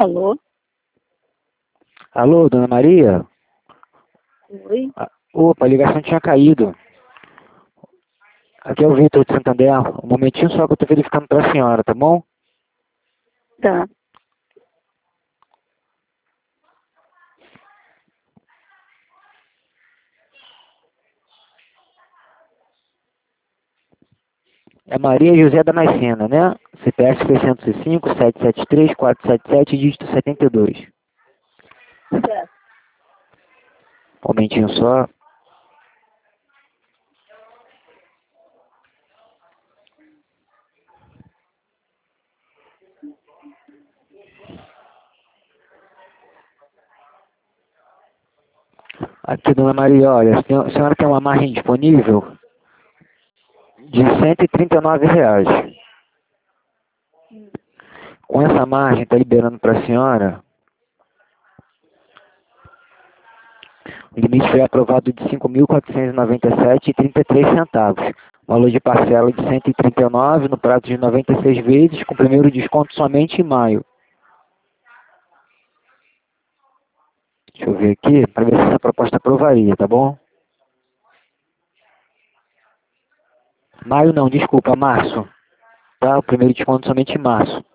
Alô? Alô, dona Maria? Oi? Opa, a ligação tinha caído. Aqui é o Vitor de Santander. Um momentinho só que eu tô verificando para a senhora, tá bom? Tá. É Maria José da Nascena, né? CPF 605-773-477, dígito 72. Certo. Um momentinho só. Aqui, dona Maria, olha, a senhora tem uma margem disponível de R$ 139. Com essa margem, está liberando para a senhora. O limite foi aprovado de R$ 5.497,33. Valor de parcela de 139 no prazo de 96 vezes, com primeiro desconto somente em maio. Deixa eu ver aqui, para ver se essa proposta aprovaria, tá bom? Maio não, desculpa, março. Tá? O primeiro desconto somente em março.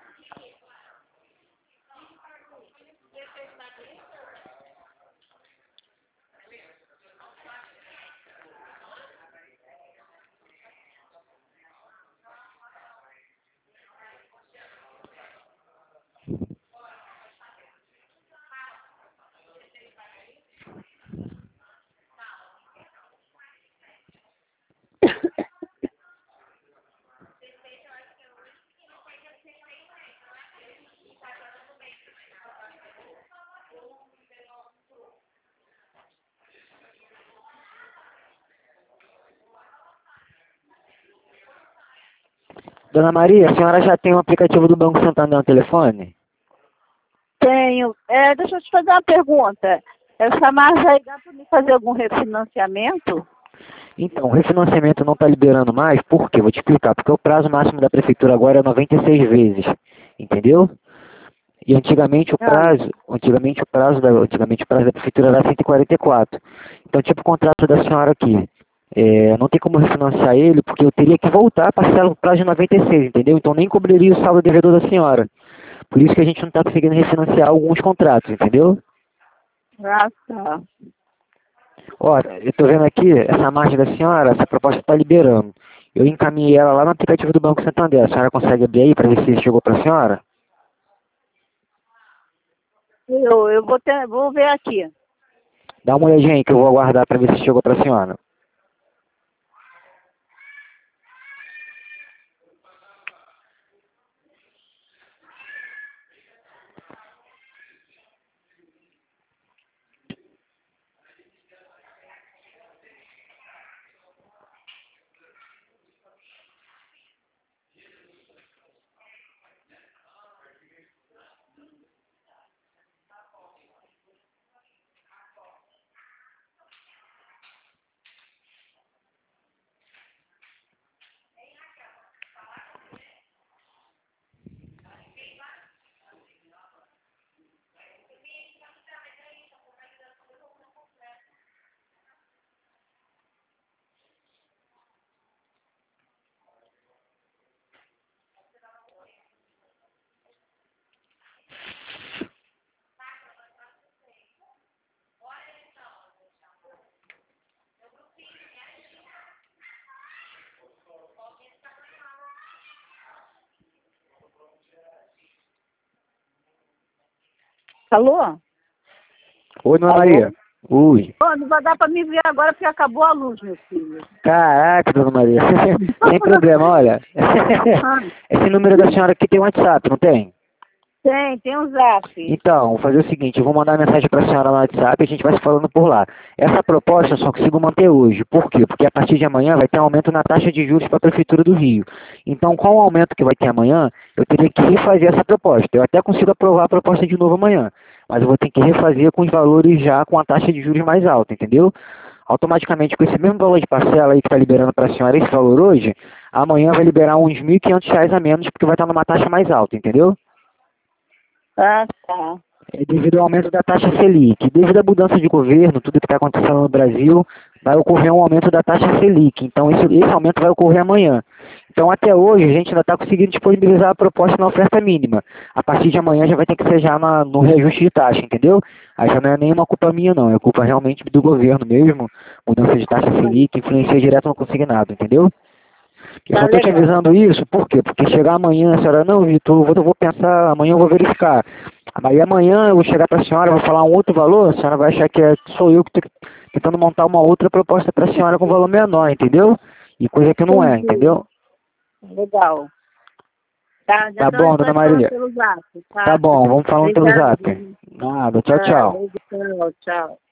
Dona Maria, a senhora já tem o aplicativo do Banco Santander no telefone? Tenho. Deixa eu te fazer uma pergunta. Essa margem aí dá para me fazer algum refinanciamento? Então, o refinanciamento não está liberando mais, por quê? Vou te explicar. Porque o prazo máximo da prefeitura agora é 96 vezes, entendeu? E antigamente o prazo da prefeitura era 144. Então, tipo o contrato da senhora aqui, não tem como refinanciar ele, porque eu teria que voltar a parcelar o prazo de 96, entendeu? Então nem cobriria o saldo devedor da senhora. Por isso que a gente não está conseguindo refinanciar alguns contratos, entendeu? Ah, tá. Olha, eu estou vendo aqui, essa margem da senhora, essa proposta está liberando. Eu encaminhei ela lá no aplicativo do Banco Santander. A senhora consegue abrir aí para ver se chegou para a senhora? Vou ver aqui. Dá uma olhadinha aí que eu vou aguardar para ver se chegou para a senhora. Alô? Oi, dona Alô? Maria. Ui. Oh, não vai dar para me ver agora porque acabou a luz, meu filho. Caraca, dona Maria. Sem problema, olha. Esse número da senhora aqui tem WhatsApp, não tem? Tem um zap. Então, vou fazer o seguinte, eu vou mandar uma mensagem para a senhora no WhatsApp e a gente vai se falando por lá. Essa proposta eu só consigo manter hoje. Por quê? Porque a partir de amanhã vai ter um aumento na taxa de juros para a Prefeitura do Rio. Então, com o aumento que vai ter amanhã, eu teria que refazer essa proposta. Eu até consigo aprovar a proposta de novo amanhã, mas eu vou ter que refazer com os valores já com a taxa de juros mais alta, entendeu? Automaticamente, com esse mesmo valor de parcela aí que está liberando para a senhora esse valor hoje, amanhã vai liberar uns R$ 1.500 a menos, porque vai estar numa taxa mais alta, entendeu? Ah, tá. É devido ao aumento da taxa Selic. Devido à mudança de governo, tudo que está acontecendo no Brasil, vai ocorrer um aumento da taxa Selic. Então, esse aumento vai ocorrer amanhã. Então, até hoje, a gente ainda está conseguindo disponibilizar a proposta na oferta mínima. A partir de amanhã já vai ter que ser já no reajuste de taxa, entendeu? Aí já não é nenhuma culpa minha, não. É culpa realmente do governo mesmo. Mudança de taxa Selic influencia direto no consignado, entendeu? Eu Tá só estou te legal. avisando isso, por quê? Porque chegar amanhã, a senhora, não, Vitor, eu vou pensar, amanhã eu vou verificar. Aí amanhã eu vou chegar para a senhora, vou falar um outro valor, a senhora vai achar que sou eu que estou tentando montar uma outra proposta para a senhora com valor menor, entendeu? E coisa que não é, Entendi. entendeu? Legal. Tá, já Tá tô, bom, então dona te falando Marília. pelo zap, Tá tá? bom, vamos falando pelo Obrigada. zap. Nada, tchau, Tá, tchau. legal, tchau.